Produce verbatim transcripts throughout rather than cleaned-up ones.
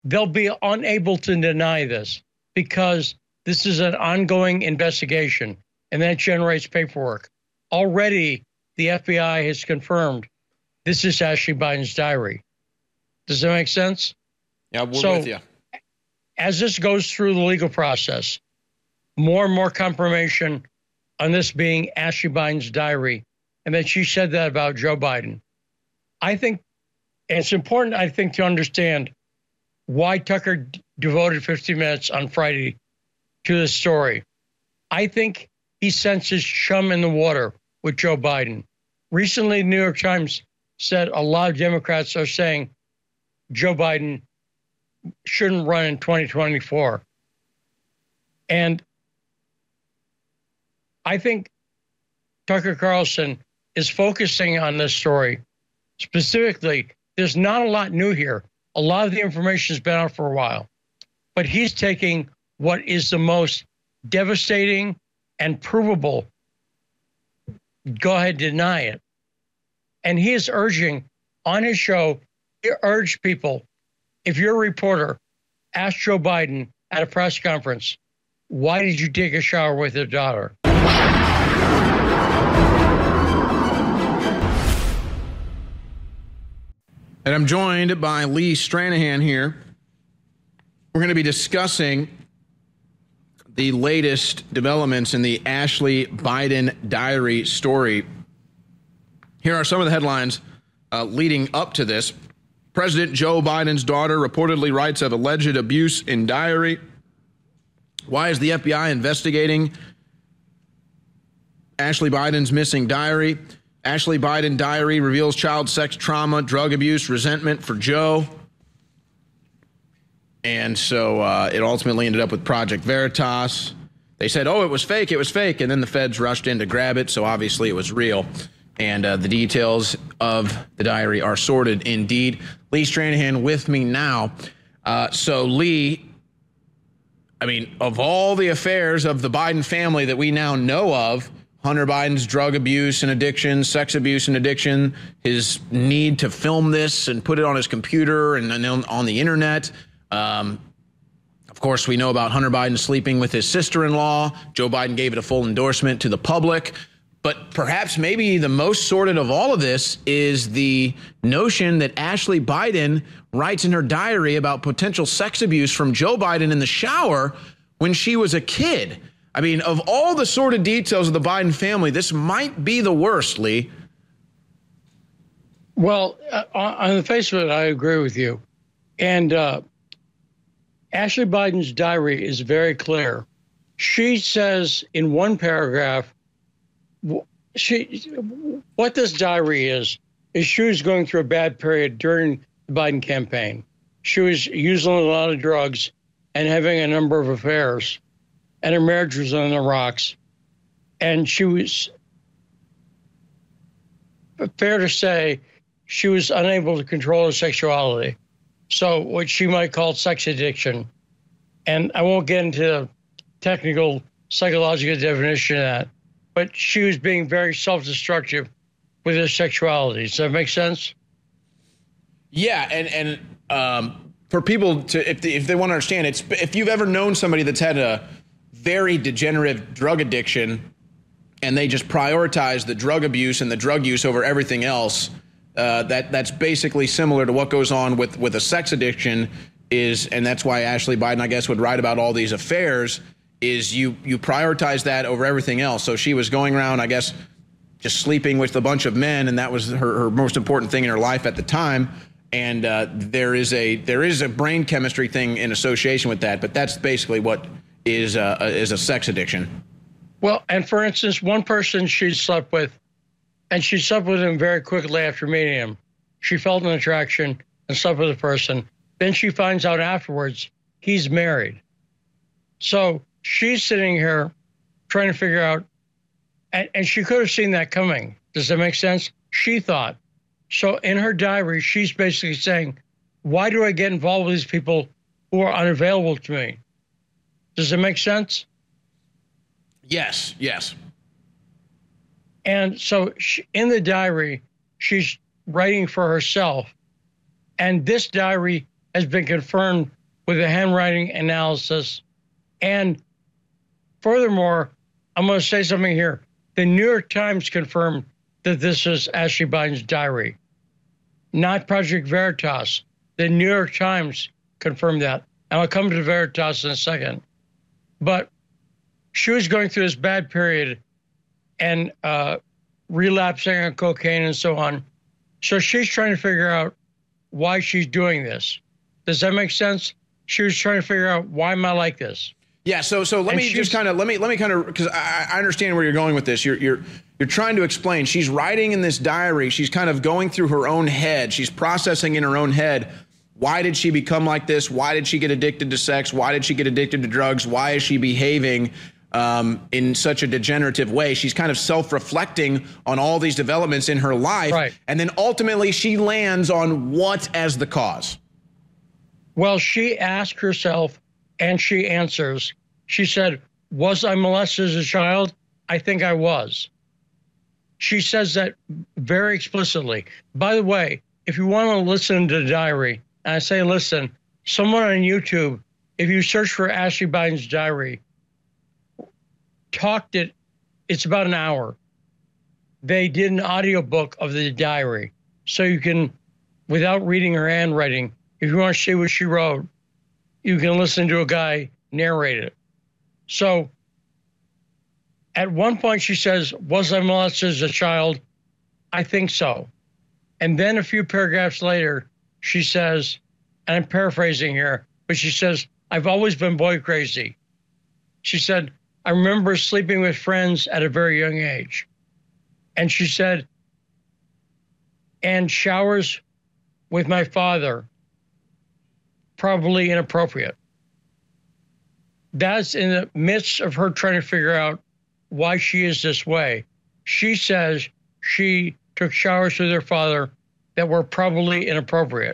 they'll be unable to deny this because this is an ongoing investigation, and that generates paperwork. Already, the F B I has confirmed this is Ashley Biden's diary. Does that make sense? Yeah, we're so, with you. As this goes through the legal process, more and more confirmation on this being Ashley Biden's diary, and that she said that about Joe Biden. I think it's important, I think, to understand why Tucker d- devoted fifty minutes on Friday to this story. I think he senses chum in the water with Joe Biden. Recently, the New York Times said a lot of Democrats are saying Joe Biden shouldn't run in twenty twenty-four. And I think Tucker Carlson is focusing on this story. Specifically, there's not a lot new here. A lot of the information has been out for a while. But he's taking what is the most devastating and provable. Go ahead, deny it. And he is urging on his show, he urged people, if you're a reporter, ask Joe Biden at a press conference, why did you take a shower with your daughter? And I'm joined by Lee Stranahan here. We're going to be discussing the latest developments in the Ashley Biden diary story. Here are some of the headlines uh, leading up to this. President Joe Biden's daughter reportedly writes of alleged abuse in diary. Why is the F B I investigating Ashley Biden's missing diary? Ashley Biden diary reveals child sex trauma, drug abuse, resentment for Joe. And so uh, it ultimately ended up with Project Veritas. They said, oh, it was fake, it was fake. And then the feds rushed in to grab it. So obviously it was real. And uh, the details of the diary are sorted indeed. Lee Stranahan with me now. Uh, so, Lee, I mean, of all the affairs of the Biden family that we now know of, Hunter Biden's drug abuse and addiction, sex abuse and addiction, his need to film this and put it on his computer and on the internet. Um, of course, we know about Hunter Biden sleeping with his sister-in-law. Joe Biden gave it a full endorsement to the public. But perhaps maybe the most sordid of all of this is the notion that Ashley Biden writes in her diary about potential sex abuse from Joe Biden in the shower when she was a kid. I mean, of all the sordid details of the Biden family, this might be the worst, Lee. Well, uh, on the face of it, I agree with you. And uh, Ashley Biden's diary is very clear. She says in one paragraph, she, what this diary is, is she was going through a bad period during the Biden campaign. She was using a lot of drugs and having a number of affairs, and her marriage was on the rocks. And she was, fair to say, she was unable to control her sexuality. So what she might call sex addiction. And I won't get into the technical psychological definition of that, but she was being very self-destructive with her sexuality. Does that make sense? Yeah, and and um, for people to, if they, if they want to understand, it's if you've ever known somebody that's had a very degenerative drug addiction and they just prioritize the drug abuse and the drug use over everything else, uh, that that's basically similar to what goes on with, with a sex addiction is, and that's why Ashley Biden, I guess, would write about all these affairs, is you you prioritize that over everything else. So she was going around, I guess, just sleeping with a bunch of men, and that was her, her most important thing in her life at the time. And uh, there is a there is a brain chemistry thing in association with that, but that's basically what is uh, is a sex addiction. Well, and for instance, one person she slept with, and she slept with him very quickly after meeting him. She felt an attraction and slept with the person. Then she finds out afterwards he's married. So she's sitting here trying to figure out, and, and she could have seen that coming. Does that make sense? She thought. So in her diary, she's basically saying, why do I get involved with these people who are unavailable to me? Does it make sense? Yes, yes. And so she, in the diary, she's writing for herself. And this diary has been confirmed with a handwriting analysis. And furthermore, I'm going to say something here. The New York Times confirmed that this is Ashley Biden's diary, not Project Veritas. The New York Times confirmed that. And I'll come to Veritas in a second. But she was going through this bad period and uh, relapsing on cocaine and so on. So she's trying to figure out why she's doing this. Does that make sense? She was trying to figure out, why am I like this? Yeah. So, so let And me just kind of let me let me kind of because I, I understand where you're going with this. You're you're you're trying to explain. She's writing in this diary. She's kind of going through her own head. She's processing in her own head. Why did she become like this? Why did she get addicted to sex? Why did she get addicted to drugs? Why is she behaving um, in such a degenerative way? She's kind of self-reflecting on all these developments in her life. Right. And then ultimately she lands on what as the cause? Well, she asked herself, and she answers. She said, was I molested as a child? I think I was. She says that very explicitly. By the way, if you want to listen to the diary, and I say listen, someone on YouTube, if you search for Ashley Biden's diary, talked it, it's about an hour. They did an audiobook of the diary. So you can, without reading her handwriting, if you want to see what she wrote, you can listen to a guy narrate it. So at one point she says, was I molested as a child? I think so. And then a few paragraphs later, she says, and I'm paraphrasing here, but she says, I've always been boy crazy. She said, I remember sleeping with friends at a very young age. And she said, and showers with my father, probably inappropriate. That's in the midst of her trying to figure out why she is this way. She says she took showers with her father that were probably inappropriate.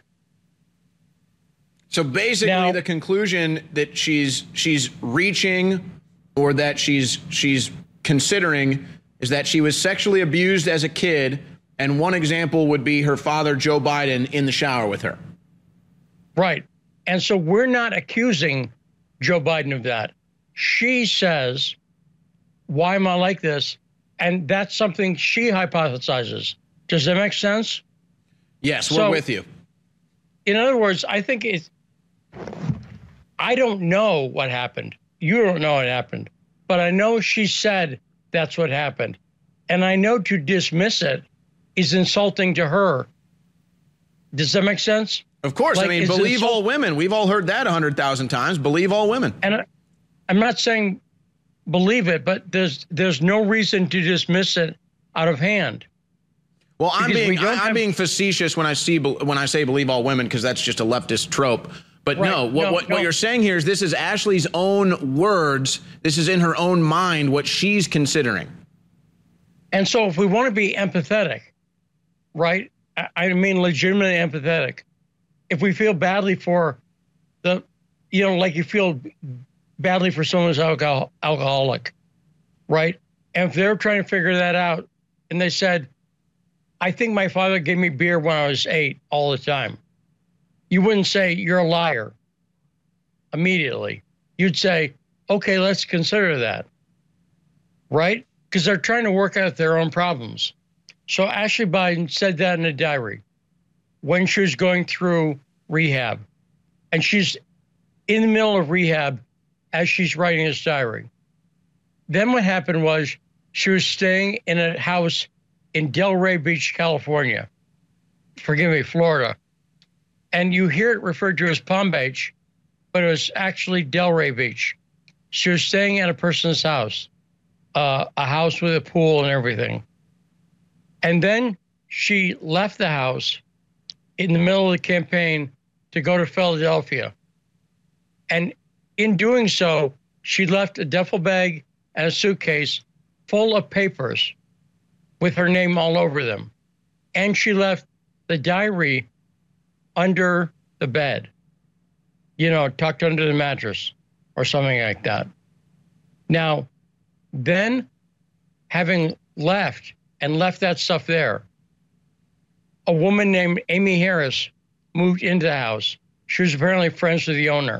So basically Now, the conclusion that she's she's reaching or that she's she's considering is that she was sexually abused as a kid, and one example would be her father, Joe Biden, in the shower with her. Right. And so we're not accusing Joe Biden of that. She says, why am I like this? And that's something she hypothesizes. Does that make sense? Yes, we're So, with you. In other words, I think it's, I don't know what happened. You don't know what happened. But I know she said that's what happened. And I know to dismiss it is insulting to her. Does that make sense? Of course. Like, I mean, is believe it so- all women. We've all heard that a hundred thousand times. Believe all women. And I, I'm not saying believe it, but there's there's no reason to dismiss it out of hand. Well, I'm Because we being don't I, I'm have- being facetious when I see when I say believe all women, because that's just a leftist trope. But Right. no, what, No, what, no. what you're saying here is this is Ashley's own words. This is in her own mind what she's considering. And so if we want to be empathetic, right? I, I mean legitimately empathetic. If we feel badly for the, you know, like you feel badly for someone who's alcohol, alcoholic, right? And if they're trying to figure that out and they said, I think my father gave me beer when I was eight all the time. You wouldn't say you're a liar immediately. You'd say, okay, let's consider that, right? Because they're trying to work out their own problems. So Ashley Biden said that in a diary when she was going through rehab. And she's in the middle of rehab as she's writing this diary. Then what happened was she was staying in a house in Delray Beach, California. Forgive me, Florida. And you hear it referred to as Palm Beach, but it was actually Delray Beach. She was staying at a person's house, uh, a house with a pool and everything. And then she left the house in the middle of the campaign to go to Philadelphia. And in doing so, she left a duffel bag and a suitcase full of papers with her name all over them. And she left the diary under the bed, you know, tucked under the mattress or something like that. Now, then having left and left that stuff there, a woman named Amy Harris moved into the house. She was apparently friends with the owner.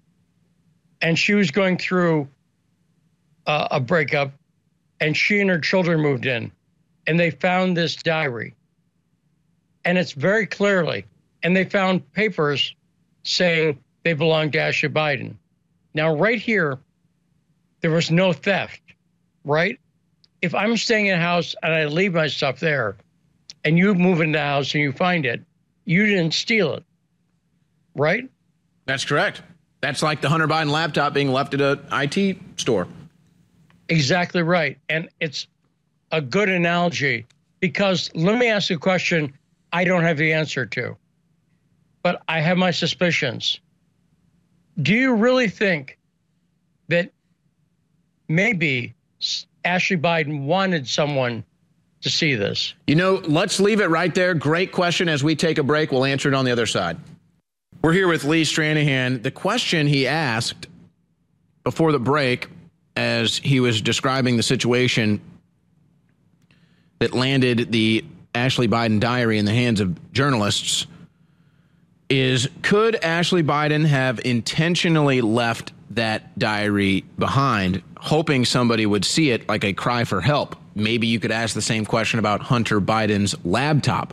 And she was going through uh, a breakup, and she and her children moved in, and they found this diary. And it's very clearly, and they found papers saying they belonged to Ashley Biden. Now, right here, there was no theft, right? If I'm staying in a house and I leave my stuff there, and you move into the house and you find it, you didn't steal it, right? That's correct. That's like the Hunter Biden laptop being left at an I T store. Exactly right. And it's a good analogy because let me ask you a question I don't have the answer to, but I have my suspicions. Do you really think that maybe Ashley Biden wanted someone to see this? You know, let's leave it right there. Great question. As we take a break, we'll answer it on the other side. We're here with Lee Stranahan. The question he asked before the break, as he was describing the situation that landed the Ashley Biden diary in the hands of journalists, is could Ashley Biden have intentionally left that diary behind, hoping somebody would see it like a cry for help? Maybe you could ask the same question about Hunter Biden's laptop.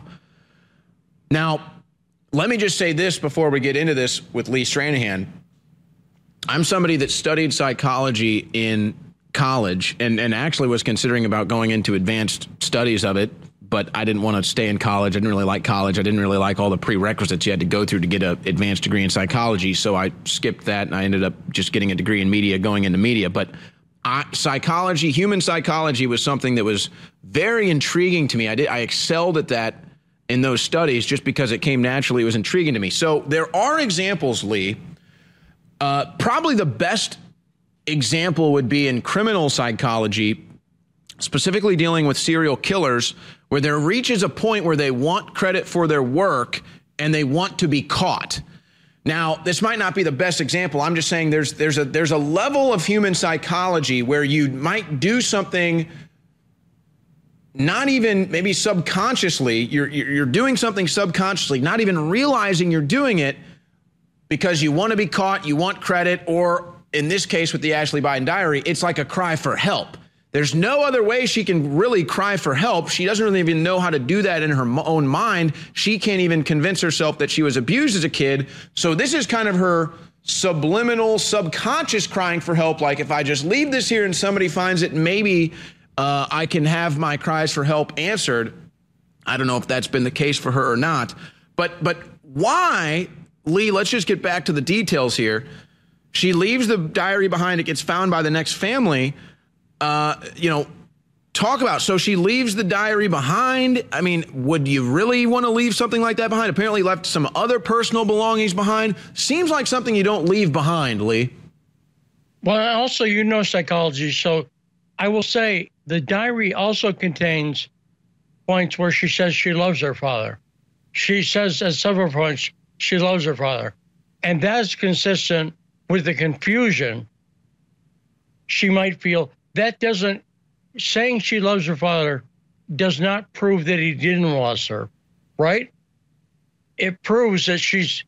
Now, let me just say this before we get into this with Lee Stranahan. I'm somebody that studied psychology in college and, and actually was considering about going into advanced studies of it, but I didn't want to stay in college. I didn't really like college. I didn't really like all the prerequisites you had to go through to get an advanced degree in psychology, so I skipped that and I ended up just getting a degree in media, going into media. But I, psychology, human psychology was something that was very intriguing to me. I did, I excelled at that in those studies just because it came naturally. It was intriguing to me. So there are examples, Lee. Uh, probably the best example would be in criminal psychology, specifically dealing with serial killers, where there reaches a point where they want credit for their work and they want to be caught. Now, this might not be the best example. I'm just saying there's there's a there's a level of human psychology where you might do something not even maybe subconsciously. You're you're doing something subconsciously, not even realizing you're doing it because you want to be caught, you want credit, or in this case with the Ashley Biden diary, it's like a cry for help. There's no other way she can really cry for help. She doesn't really even know how to do that in her own mind. She can't even convince herself that she was abused as a kid. So this is kind of her subliminal, subconscious crying for help. Like, if I just leave this here and somebody finds it, maybe uh, I can have my cries for help answered. I don't know if that's been the case for her or not. But but why, Lee, let's just get back to the details here. She leaves the diary behind. It gets found by the next family. Uh, you know, talk about, so she leaves the diary behind. I mean, would you really want to leave something like that behind? Apparently left some other personal belongings behind. Seems like something you don't leave behind, Lee. Well, also, you know psychology, so I will say the diary also contains points where she says she loves her father. She says at several points she loves her father. And that's consistent with the confusion she might feel. That doesn't, saying she loves her father does not prove that he didn't love her, right? It proves that she's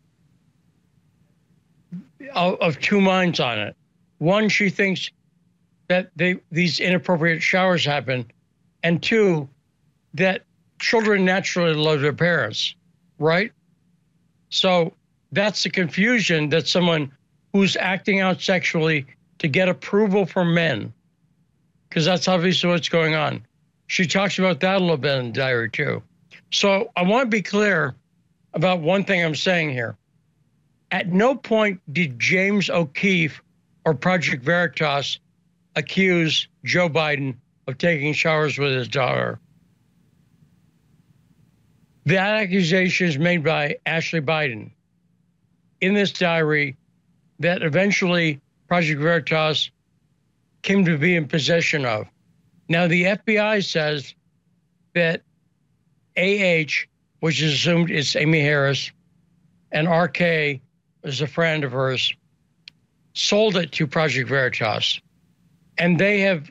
of, of two minds on it. One, she thinks that they, these inappropriate showers happen, and two, that children naturally love their parents, right? So that's the confusion that someone who's acting out sexually to get approval from men, because that's obviously what's going on. She talks about that a little bit in the diary too. So I want to be clear about one thing I'm saying here. At no point did James O'Keefe or Project Veritas accuse Joe Biden of taking showers with his daughter. That accusation is made by Ashley Biden in this diary that eventually Project Veritas came to be in possession of. Now, the F B I says that A H, which is assumed it's Amy Harris, and R K is a friend of hers, sold it to Project Veritas. And they have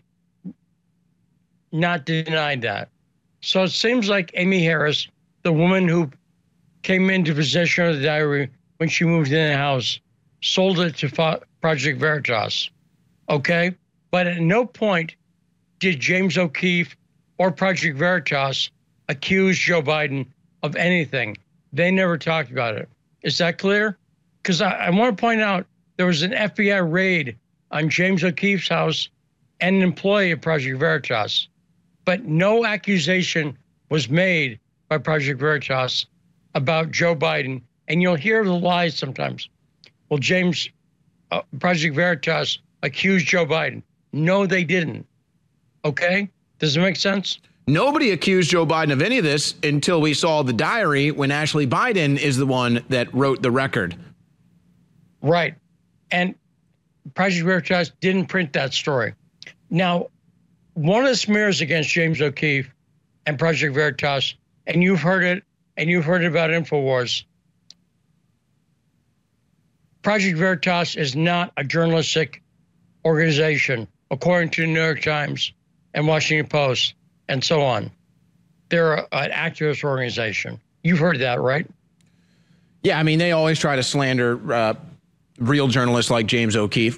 not denied that. So it seems like Amy Harris, the woman who came into possession of the diary when she moved in the house, sold it to Fo- Project Veritas. Okay? But at no point did James O'Keefe or Project Veritas accuse Joe Biden of anything. They never talked about it. Is that clear? Because I, I want to point out there was an F B I raid on James O'Keefe's house and an employee of Project Veritas. But no accusation was made by Project Veritas about Joe Biden. And you'll hear the lies sometimes. Well, James, uh, Project Veritas accused Joe Biden. No, they didn't. Okay? Does it make sense? Nobody accused Joe Biden of any of this until we saw the diary when Ashley Biden is the one that wrote the record. Right. And Project Veritas didn't print that story. Now, one of the smears against James O'Keefe and Project Veritas, and you've heard it, and you've heard about InfoWars, Project Veritas is not a journalistic organization, according to the New York Times and Washington Post and so on. They're a, an activist organization. You've heard that, right? Yeah, I mean, they always try to slander uh, real journalists like James O'Keefe.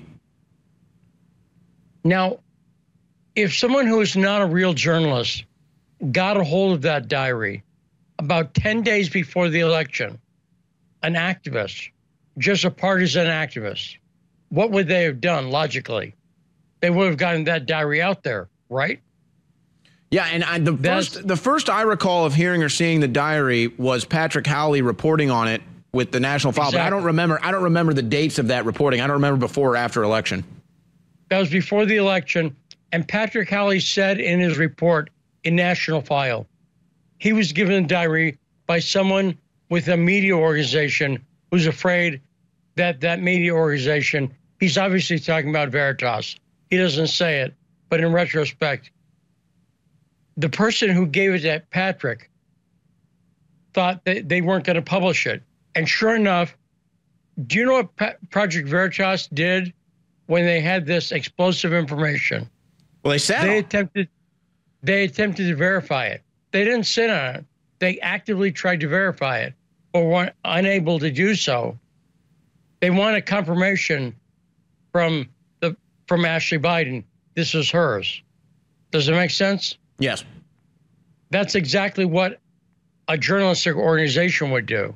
Now, if someone who is not a real journalist got a hold of that diary about ten days before the election, an activist, just a partisan activist, what would they have done logically? They would have gotten that diary out there, right? Yeah, and I, the That's, first the first I recall of hearing or seeing the diary was Patrick Howley reporting on it with the National File. Exactly. But I don't remember. I don't remember the dates of that reporting. I don't remember before or after election. That was before the election, and Patrick Howley said in his report in National File, he was given a diary by someone with a media organization who's afraid that that media organization, he's obviously talking about Veritas. He doesn't say it, but in retrospect, the person who gave it to Patrick thought that they weren't going to publish it. And sure enough, do you know what Pa- Project Veritas did when they had this explosive information? Well, they said they attempted, they attempted to verify it. They didn't sit on it. They actively tried to verify it, but were unable to do so. They wanted confirmation from the from Ashley Biden. This was hers. Does it make sense? Yes. That's exactly what a journalistic organization would do.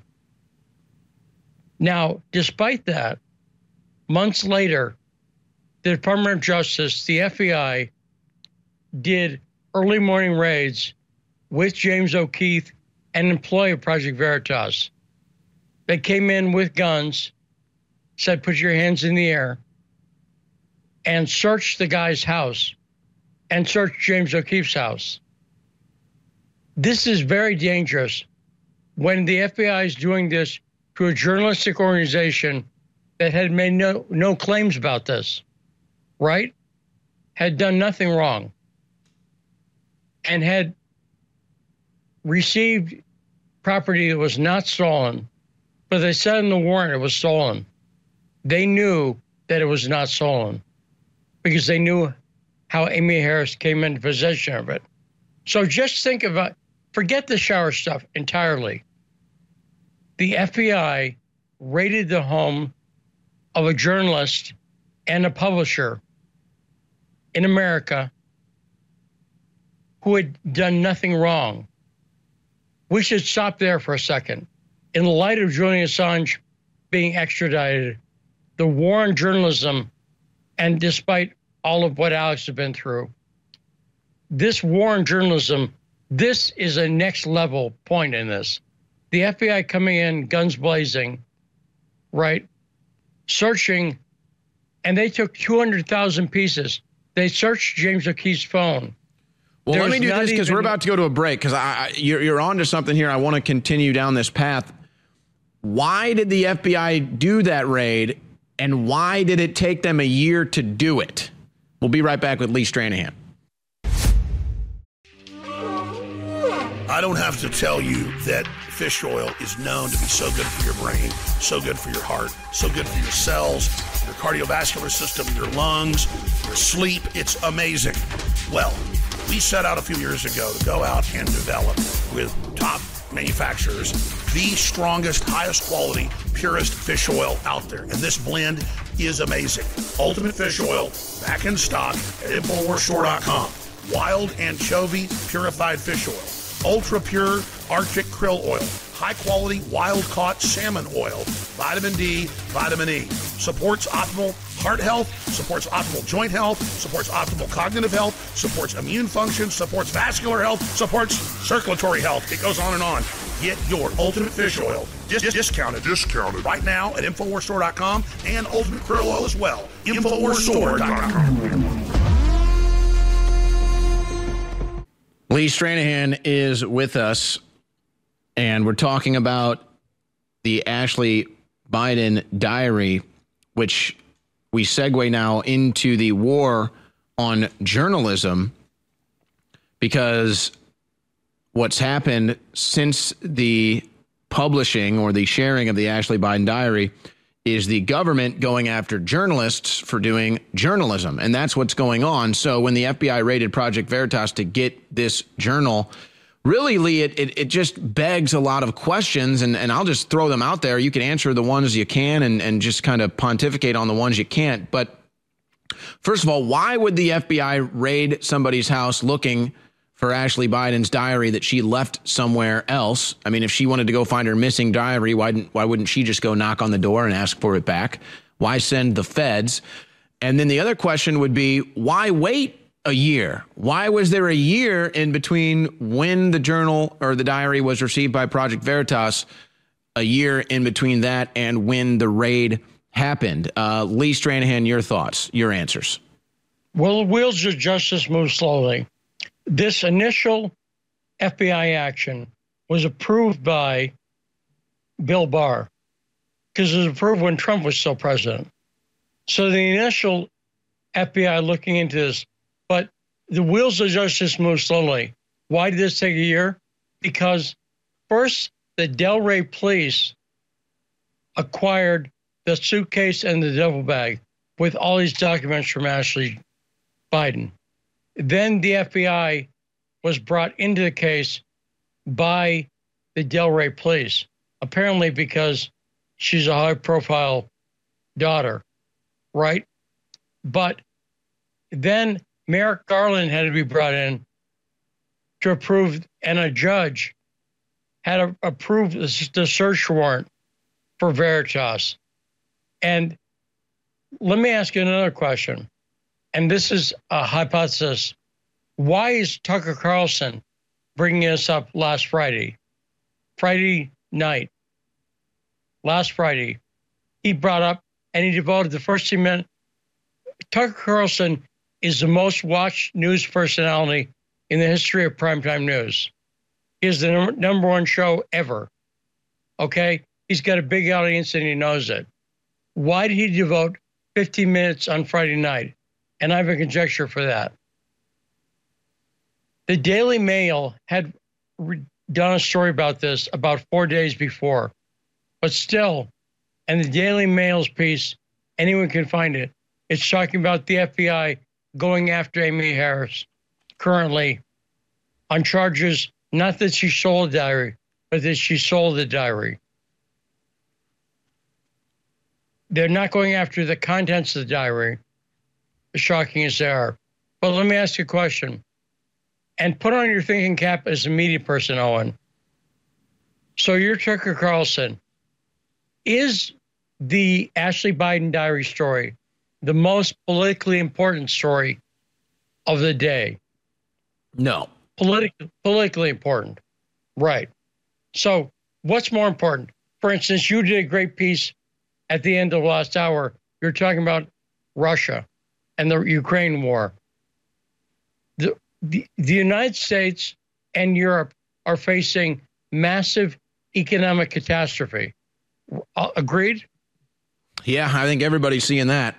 Now, despite that, months later, the Department of Justice, the F B I, did early morning raids with James O'Keefe, an employee of Project Veritas. They came in with guns, said, put your hands in the air, and searched the guy's house and searched James O'Keefe's house. This is very dangerous when the F B I is doing this to a journalistic organization that had made no, no claims about this, right? Had done nothing wrong and had received property that was not stolen, but they said in the warrant it was stolen. They knew that it was not stolen because they knew how Amy Harris came into possession of it. So just think about, forget the shower stuff entirely. The F B I raided the home of a journalist and a publisher in America who had done nothing wrong. We should stop there for a second. In the light of Julian Assange being extradited, the war on journalism, and despite all of what Alex has been through, this war on journalism, this is a next level point in this. The F B I coming in, guns blazing, right, searching, and they took two hundred thousand pieces. They searched James O'Keefe's phone. Well, There's let me do this because even, we're about to go to a break because I, I, you're, you're on to something here. I want to continue down this path. Why did the F B I do that raid, and why did it take them a year to do it? We'll be right back with Lee Stranahan. I don't have to tell you that fish oil is known to be so good for your brain, so good for your heart, so good for your cells, your cardiovascular system, your lungs, your sleep. It's amazing. Well, we set out a few years ago to go out and develop with top manufacturers the strongest, highest quality, purest fish oil out there. And this blend is amazing. Ultimate Fish Oil, back in stock at Infowars Store dot com. Wild anchovy purified fish oil. Ultra pure Arctic krill oil. High quality wild caught salmon oil. Vitamin D, vitamin E. Supports optimal heart health, supports optimal joint health, supports optimal cognitive health, supports immune function, supports vascular health, supports circulatory health. It goes on and on. Get your Ultimate Fish Oil dis- discounted, discounted right now at Infowars Store dot com and Ultimate Krill Oil as well. Infowars Store dot com. Lee Stranahan is with us, and we're talking about the Ashley Biden diary, which we segue now into the war on journalism, because what's happened since the publishing or the sharing of the Ashley Biden diary is the government going after journalists for doing journalism. And that's what's going on. So when the F B I raided Project Veritas to get this journal, really, Lee, it, it, it just begs a lot of questions, and, and I'll just throw them out there. You can answer the ones you can and, and just kind of pontificate on the ones you can't. But first of all, why would the F B I raid somebody's house looking for Ashley Biden's diary that she left somewhere else? I mean, if she wanted to go find her missing diary, why didn't, why wouldn't she just go knock on the door and ask for it back? Why send the feds? And then the other question would be, why wait a year? Why was there a year in between when the journal or the diary was received by Project Veritas, a year in between that and when the raid happened? Uh, Lee Stranahan, your thoughts, your answers. Well, the wheels of justice move slowly. This initial F B I action was approved by Bill Barr because it was approved when Trump was still president. So the initial F B I looking into this, but the wheels of justice move slowly. Why did this take a year? Because first, the Delray police acquired the suitcase and the duffel bag with all these documents from Ashley Biden. Then the F B I was brought into the case by the Delray police, apparently because she's a high-profile daughter, right? But then Merrick Garland had to be brought in to approve, and a judge had to approve the search warrant for Veritas. And let me ask you another question. And this is a hypothesis. Why is Tucker Carlson bringing this up last Friday? Friday night, last Friday, he brought up, and he devoted the first few minutes. Tucker Carlson is the most watched news personality in the history of primetime news. He is the number, number one show ever. Okay? He's got a big audience and he knows it. Why did he devote fifteen minutes on Friday night? And I have a conjecture for that. The Daily Mail had re- done a story about this about four days before. But still, and the Daily Mail's piece, anyone can find it, it's talking about the F B I going after Amy Harris currently on charges, not that she sold the diary, but that she sold the diary. They're not going after the contents of the diary, as shocking as they are. But let me ask you a question. And put on your thinking cap as a media person, Owen. So you're Tucker Carlson. Is the Ashley Biden diary story the most politically important story of the day? No. Politic, politically important. Right. So what's more important? For instance, you did a great piece at the end of last hour. You're talking about Russia and the Ukraine war. The, the, the United States and Europe are facing massive economic catastrophe. Uh, agreed? Yeah, I think everybody's seeing that.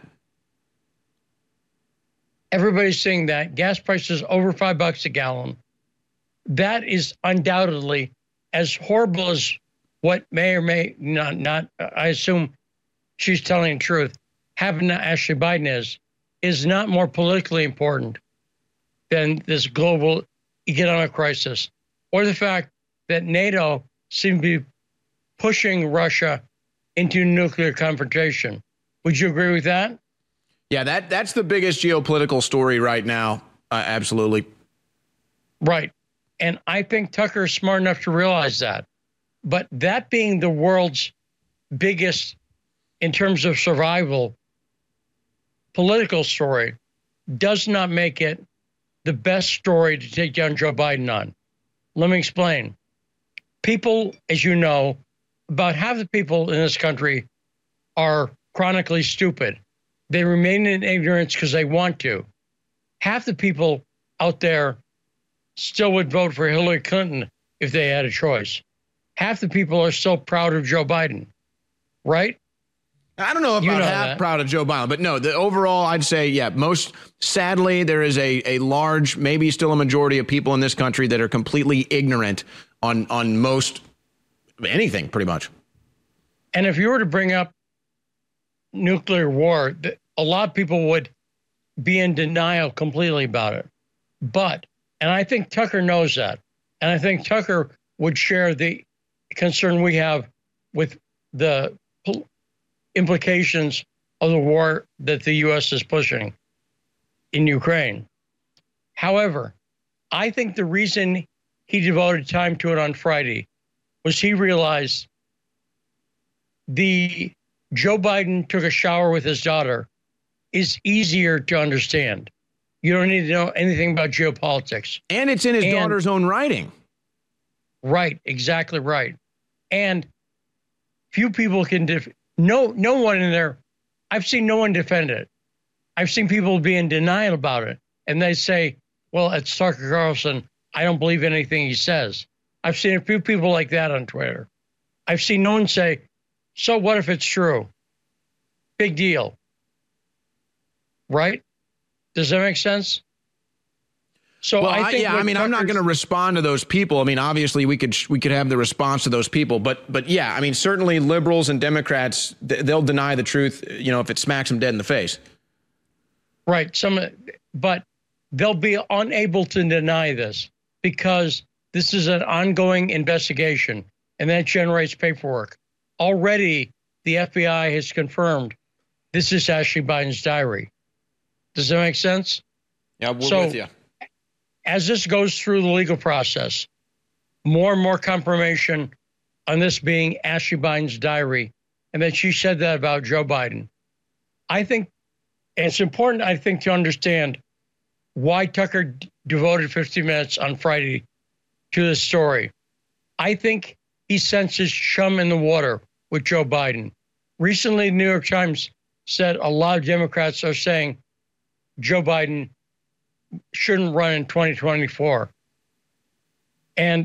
Everybody's seeing that. Gas prices over five bucks a gallon. That is undoubtedly as horrible as what may or may not, not I assume she's telling the truth, having Ashley Biden is, is not more politically important than this global economic crisis, or the fact that NATO seems to be pushing Russia into nuclear confrontation. Would you agree with that? Yeah, that that's the biggest geopolitical story right now. Uh, absolutely. Right. And I think Tucker is smart enough to realize that. But that being the world's biggest, in terms of survival, political story, does not make it the best story to take down Joe Biden on. Let me explain. People, as you know, about half the people in this country are chronically stupid. They remain in ignorance because they want to. Half the people out there still would vote for Hillary Clinton if they had a choice. Half the people are still proud of Joe Biden, right? I don't know about You know half that. proud of Joe Biden, but no, the overall, I'd say, yeah, most sadly, there is a, a large, maybe still a majority of people in this country that are completely ignorant on, on most anything, pretty much. And if you were to bring up nuclear war, th- a lot of people would be in denial completely about it. But, and I think Tucker knows that, and I think Tucker would share the concern we have with the pol- implications of the war that the U S is pushing in Ukraine. However, I think the reason he devoted time to it on Friday was he realized the Joe Biden took a shower with his daughter is easier to understand. You don't need to know anything about geopolitics. And it's in his And- daughter's own writing. Right, exactly right. And few people can def- no no one in there. I've seen no one defend it. I've seen people be in denial about it, and they say, "Well, it's Tucker Carlson. I don't believe anything he says." I've seen a few people like that on Twitter. I've seen no one say, "So what if it's true?" Big deal, right? Does that make sense? So Well, I I think yeah, I what mean, I'm not Tucker's- going to respond to those people. I mean, obviously, we could we could have the response to those people, but but yeah, I mean, certainly liberals and Democrats, th- they'll deny the truth, you know, if it smacks them dead in the face. Right. Some, but they'll be unable to deny this because this is an ongoing investigation, and that generates paperwork. Already, the F B I has confirmed this is Ashley Biden's diary. Does that make sense? Yeah, we're So- with you. As this goes through the legal process, more and more confirmation on this being Ashley Biden's diary, and that she said that about Joe Biden. I think and it's important, I think, to understand why Tucker d- devoted fifty minutes on Friday to this story. I think he senses chum in the water with Joe Biden. Recently, the New York Times said a lot of Democrats are saying Joe Biden shouldn't run in twenty twenty-four. And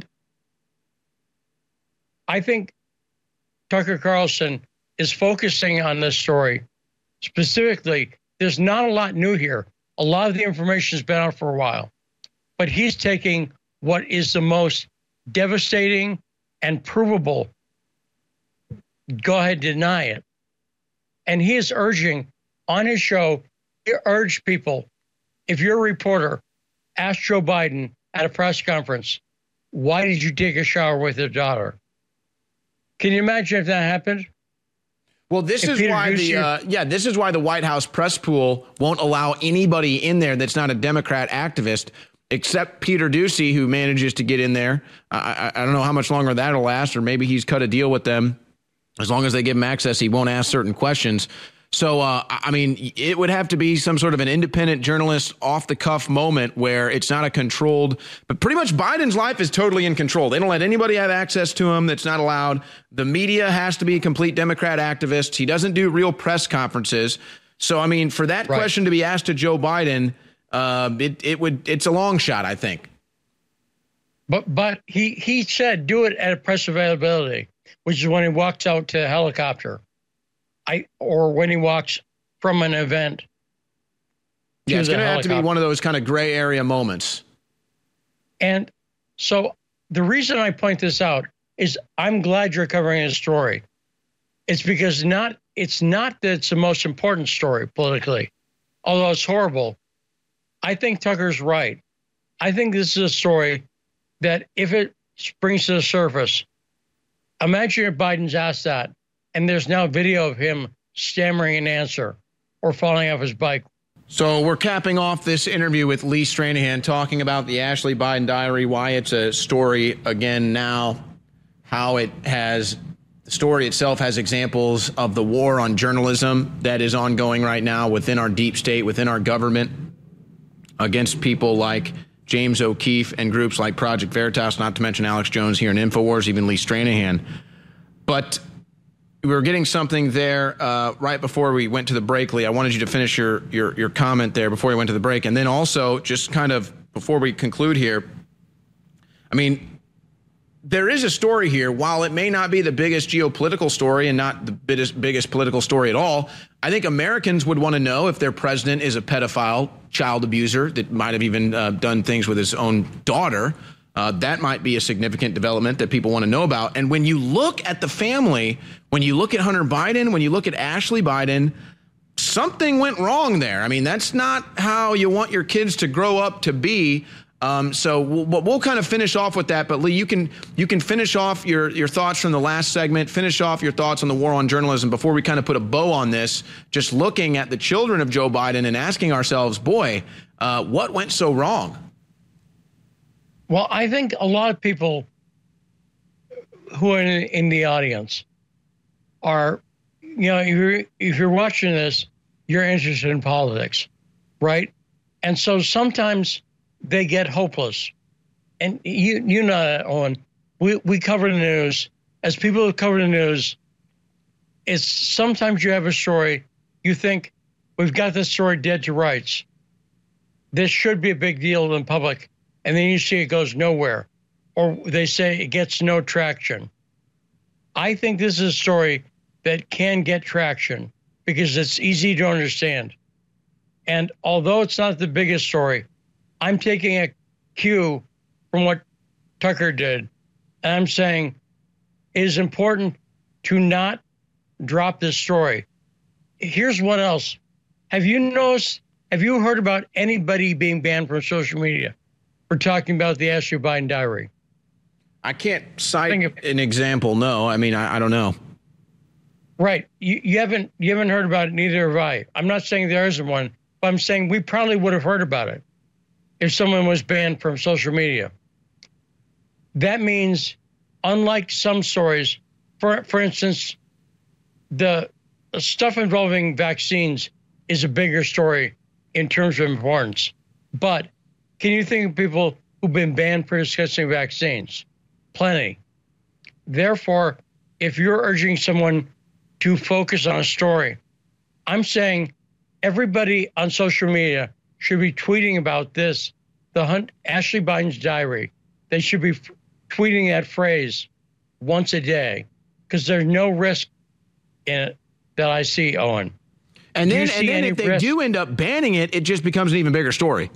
I think Tucker Carlson is focusing on this story. Specifically, there's not a lot new here. A lot of the information has been out for a while. But he's taking what is the most devastating and provable. Go ahead, deny it. And he is urging on his show, he urged people, if you're a reporter, ask Joe Biden at a press conference, why did you take a shower with your daughter? Can you imagine if that happened? Well, this If is Peter why the Doocy- uh, yeah, this is why the White House press pool won't allow anybody in there that's not a Democrat activist, except Peter Doocy, who manages to get in there. I, I, I don't know how much longer that'll last, or maybe he's cut a deal with them. As long as they give him access, he won't ask certain questions. So, uh, I mean, it would have to be some sort of an independent journalist off-the-cuff moment where it's not a controlled, but pretty much Biden's life is totally in control. They don't let anybody have access to him. That's not allowed. The media has to be complete Democrat activists. He doesn't do real press conferences. So, I mean, for that Right. question to be asked to Joe Biden, uh, it, it would it's a long shot, I think. But but he, he said do it at a press availability, which is when he walks out to a helicopter. I or when he walks from an event. Yeah, it's the going to have to be helicopter. one of those kind of gray area moments. And so the reason I point this out is I'm glad you're covering this story. It's because not it's not that it's the most important story politically, although it's horrible. I think Tucker's right. I think this is a story that if it springs to the surface, Imagine if Biden's asked that, and there's now video of him stammering an answer or falling off his bike. So we're capping off this interview with Lee Stranahan talking about the Ashley Biden diary, why it's a story again now, how it has, the story itself has examples of the war on journalism that is ongoing right now within our deep state, within our government, against people like James O'Keefe and groups like Project Veritas, not to mention Alex Jones here in InfoWars, even Lee Stranahan. But we were getting something there uh, right before we went to the break, Lee. I wanted you to finish your, your your comment there before we went to the break. And then also, just kind of before we conclude here, I mean, there is a story here. While it may not be the biggest geopolitical story and not the biggest, biggest political story at all, I think Americans would want to know if their president is a pedophile, child abuser that might have even uh, done things with his own daughter. Uh, that might be a significant development that people want to know about. And when you look at the family, when you look at Hunter Biden, when you look at Ashley Biden, something went wrong there. I mean, that's not how you want your kids to grow up to be. Um, so we'll, we'll kind of finish off with that. But Lee, you can you can finish off your, your thoughts from the last segment, finish off your thoughts on the war on journalism before we kind of put a bow on this, just looking at the children of Joe Biden and asking ourselves, boy, uh, what went so wrong? Well, I think a lot of people who are in, in the audience are, you know, if you're, if you're watching this, you're interested in politics, right? And so sometimes they get hopeless. And you you know that, Owen. We, we cover the news. As people who cover the news, it's sometimes you have a story, you think, we've got this story dead to rights. This should be a big deal in public. And then you see it goes nowhere, or they say it gets no traction. I think this is a story that can get traction because it's easy to understand. And although it's not the biggest story, I'm taking a cue from what Tucker did. And I'm saying it is important to not drop this story. Here's what else. Have you noticed, have you heard about anybody being banned from social media for talking about the Ashley Biden diary? I can't cite an example. No, I mean, I, I don't know. Right. You, you haven't you haven't heard about it. Neither have I. I'm not saying there isn't one, but I'm saying we probably would have heard about it if someone was banned from social media. That means, unlike some stories, for for instance, the stuff involving vaccines is a bigger story in terms of importance. But can you think of people who've been banned for discussing vaccines? Plenty. Therefore, if you're urging someone to focus on a story, I'm saying everybody on social media should be tweeting about this, the Hunt, Ashley Biden's diary. They should be f- tweeting that phrase once a day, because there's no risk in it that I see, Owen. And then, and then if they risk? do end up banning it, it just becomes an even bigger story.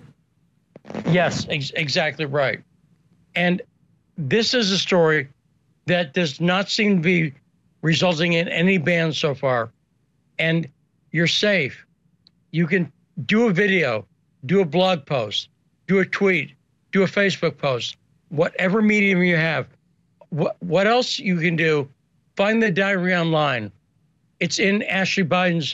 Yes, ex- exactly right. And this is a story that does not seem to be resulting in any bans so far. And you're safe. You can do a video, do a blog post, do a tweet, do a Facebook post, whatever medium you have. What, what else you can do, find the diary online. It's in Ashley Biden's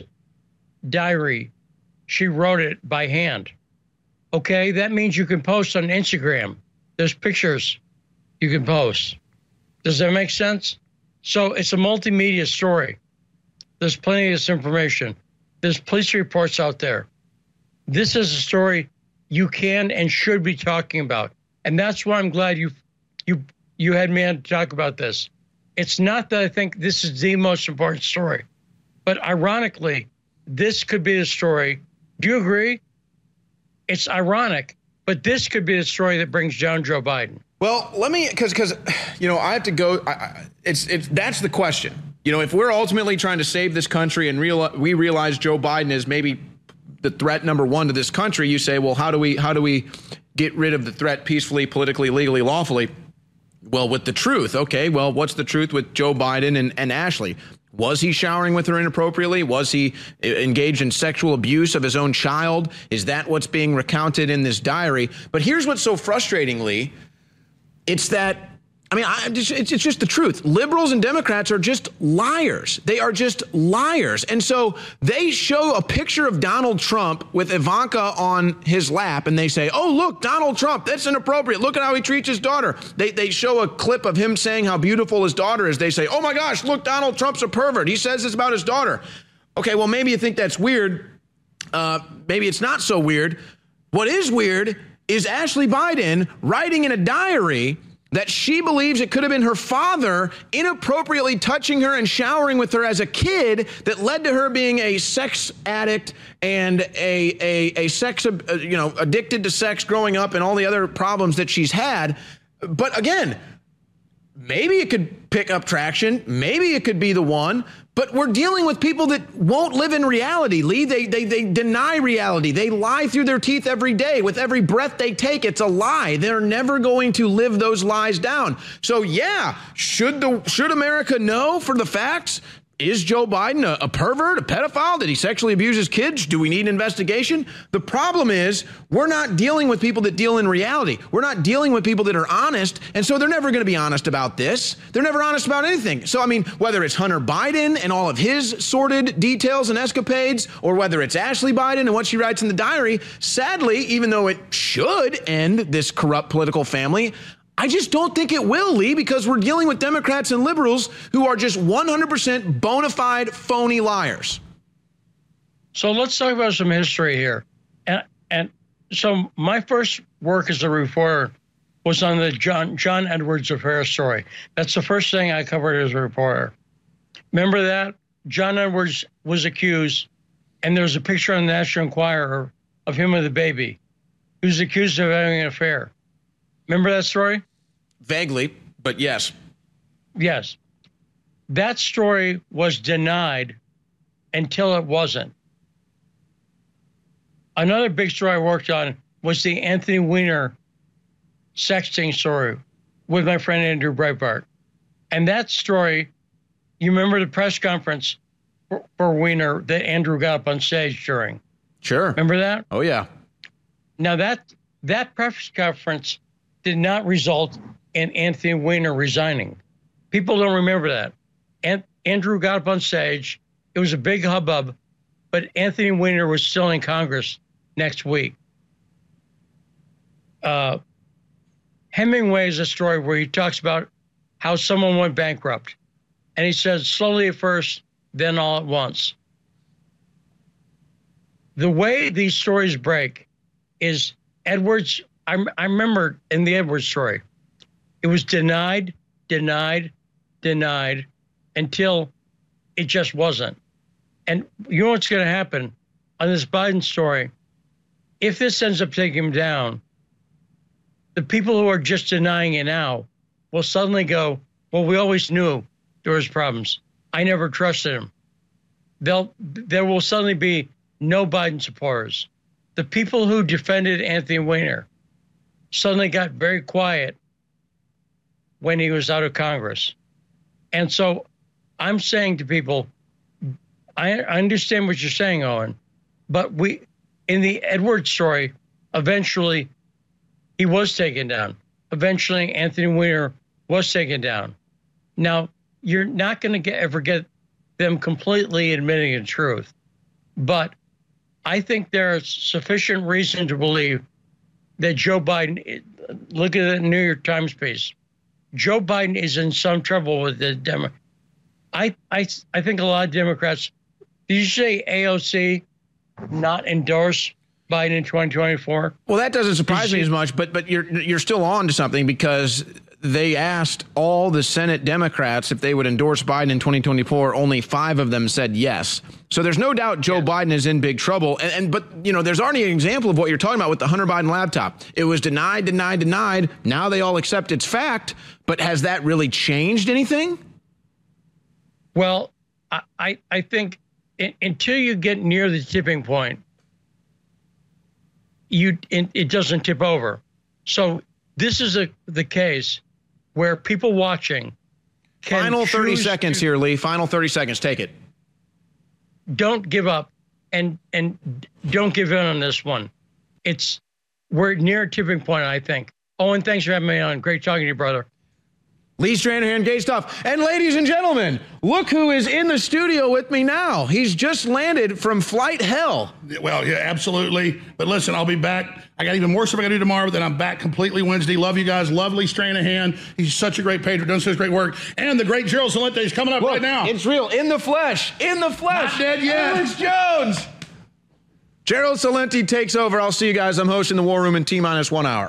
diary. She wrote it by hand. Okay, that means you can post on Instagram. There's pictures you can post. Does that make sense? So it's a multimedia story. There's plenty of this information. There's police reports out there. This is a story you can and should be talking about. And that's why I'm glad you you you had me on to talk about this. It's not that I think this is the most important story, but ironically, this could be the story. Do you agree? It's ironic, but this could be the story that brings down Joe Biden. Well, let me, because, because, you know, I have to go. I, I, it's, it's, that's the question. You know, if we're ultimately trying to save this country and real, we realize Joe Biden is maybe the threat number one to this country, you say, well, how do we, how do we get rid of the threat peacefully, politically, legally, lawfully? Well, with the truth. Okay, well, what's the truth with Joe Biden and, and Ashley? Was he showering with her inappropriately? Was he engaged in sexual abuse of his own child? Is that what's being recounted in this diary? But here's what's so frustrating, Lee. It's that I mean, I, it's, it's just the truth. Liberals and Democrats are just liars. They are just liars. And so they show a picture of Donald Trump with Ivanka on his lap, and they say, oh, look, Donald Trump, that's inappropriate. Look at how he treats his daughter. They, they show a clip of him saying how beautiful his daughter is. They say, oh, my gosh, look, Donald Trump's a pervert. He says this about his daughter. Okay, well, maybe you think that's weird. Uh, maybe it's not so weird. What is weird is Ashley Biden writing in a diary that she believes it could have been her father inappropriately touching her and showering with her as a kid that led to her being a sex addict and a a, a sex, uh, you know, addicted to sex growing up and all the other problems that she's had. But again, maybe it could pick up traction. Maybe it could be the one. But we're dealing with people that won't live in reality, Lee. They, they they deny reality. They lie through their teeth every day. With every breath they take, it's a lie. They're never going to live those lies down. So, yeah, should the should America know for the facts? Is Joe Biden a, a pervert, a pedophile? Did he sexually abuse his kids? Do we need an investigation? The problem is we're not dealing with people that deal in reality. We're not dealing with people that are honest. And so they're never going to be honest about this. They're never honest about anything. So, I mean, whether it's Hunter Biden and all of his sordid details and escapades, or whether it's Ashley Biden and what she writes in the diary, sadly, even though it should end this corrupt political family, I just don't think it will, Lee, because we're dealing with Democrats and liberals who are just one hundred percent bona fide phony liars. So let's talk about some history here. And, and so my first work as a reporter was on the John, John Edwards affair story. That's the first thing I covered as a reporter. Remember that? John Edwards was accused, and there's a picture on the National Enquirer of him with a baby. He was accused of having an affair. Remember that story? Vaguely, but yes. Yes. That story was denied until it wasn't. Another big story I worked on was the Anthony Weiner sexting story with my friend Andrew Breitbart. And that story, you remember the press conference for, for Weiner that Andrew got up on stage during? Sure. Remember that? Oh, yeah. Now, that that press conference did not result in Anthony Weiner resigning. People don't remember that. And Andrew got up on stage. It was a big hubbub, but Anthony Weiner was still in Congress next week. Uh, Hemingway is a story where he talks about how someone went bankrupt. And he says, slowly at first, then all at once. The way these stories break is Edwards, I, I remember in the Edwards story, it was denied, denied, denied, until it just wasn't. And you know what's going to happen on this Biden story? If this ends up taking him down, the people who are just denying it now will suddenly go, well, we always knew there was problems. I never trusted him. They'll, there will suddenly be no Biden supporters. The people who defended Anthony Weiner suddenly got very quiet when he was out of Congress. And so I'm saying to people, I understand what you're saying, Owen, but we, in the Edwards story, eventually he was taken down. Eventually Anthony Weiner was taken down. Now, you're not going to get, ever get them completely admitting the truth, but I think there's sufficient reason to believe that Joe Biden, look at the New York Times piece, Joe Biden is in some trouble with the Demo. I, I, I think a lot of Democrats, did you say A O C not endorse Biden in twenty twenty-four? Well, that doesn't surprise me as much, but but you're you're still on to something, because they asked all the Senate Democrats if they would endorse Biden in twenty twenty-four. Only five of them said yes. So there's no doubt Joe yes. Biden is in big trouble. And, and but, you know, there's already an example of what you're talking about with the Hunter Biden laptop. It was denied, denied, denied. Now they all accept it's fact. But has that really changed anything? Well, I, I, I think it, until you get near the tipping point, you it, it doesn't tip over. So this is a, the case where people watching can Final thirty seconds to, here, Lee. Final thirty seconds. Take it. Don't give up, and and don't give in on this one. It's we're near a tipping point, I think. Owen, thanks for having me on. Great talking to you, brother. Lee Stranahan, Gay Stuff. And ladies and gentlemen, look who is in the studio with me now. He's just landed from flight hell. Well, yeah, absolutely. But listen, I'll be back. I got even more stuff I got to do tomorrow, but then I'm back completely Wednesday. Love you guys. Love Lee Stranahan. He's such a great patriot, doing such great work. And the great Gerald Celente is coming up Look, right now. It's real. In the flesh. In the flesh. Not dead yet. Alex Jones. Gerald Celente takes over. I'll see you guys. I'm hosting the War Room in T-minus one hour.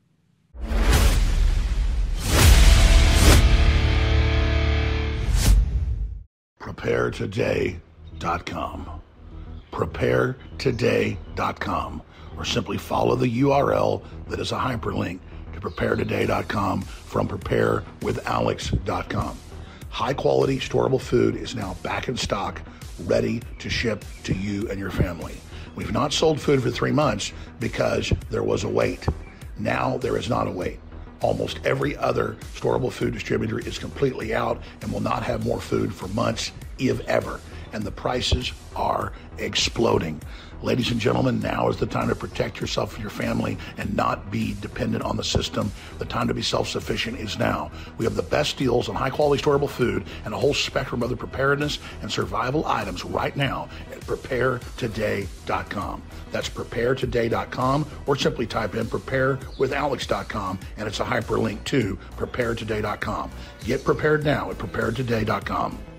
prepare today dot com. prepare today dot com. Or simply follow the U R L that is a hyperlink to prepare today dot com from prepare with alex dot com. High quality storable food is now back in stock, ready to ship to you and your family. We've not sold food for three months because there was a wait. Now there is not a wait. Almost every other storable food distributor is completely out and will not have more food for months, if ever. And the prices are exploding. Ladies and gentlemen, now is the time to protect yourself and your family and not be dependent on the system. The time to be self-sufficient is now. We have the best deals on high-quality storable food and a whole spectrum of other preparedness and survival items right now at prepare today dot com. That's prepare today dot com, or simply type in prepare with alex dot com, and it's a hyperlink to prepare today dot com. Get prepared now at prepare today dot com.